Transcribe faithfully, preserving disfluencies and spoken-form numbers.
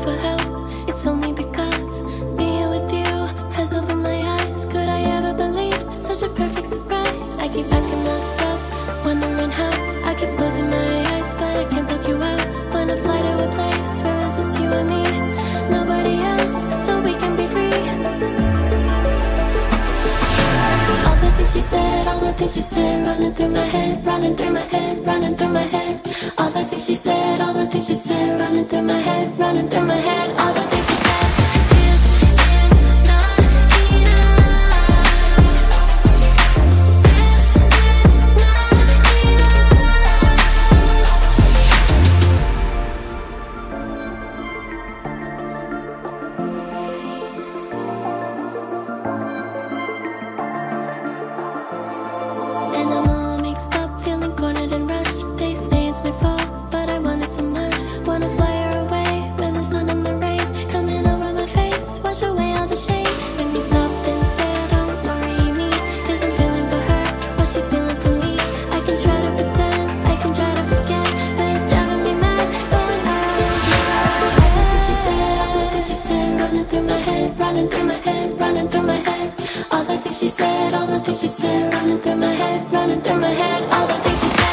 for help, it's only because being with you has opened my eyes. Could I ever believe such a perfect surprise? I keep asking myself, wondering how. I keep closing my eyes, but I can't block you out. Wanna fly to a place where it's just you and me, nobody else, so we can be free. All the things she said, all the things she said, running through my head, running through my head, running through my head. All the things she said, all the things she said, running through my head, running through my head. All the things she said. This is not enough. This is not enough. And I'm all mixed up, feeling cornered and rushed. They say it's my fault, but I want it so much. Wanna fly her away with the sun and the rain coming over my face, wash away all the shame. When you stopped and said, don't worry me, cause I'm feeling for her what she's feeling for me. I can try to pretend, I can try to forget, but it's driving me mad, going out of my head. All the things she said, all the things she said, running through my head, running through my head, running through my head. All the things she said, all the things she said, running through my head, running through my head. All the things she said.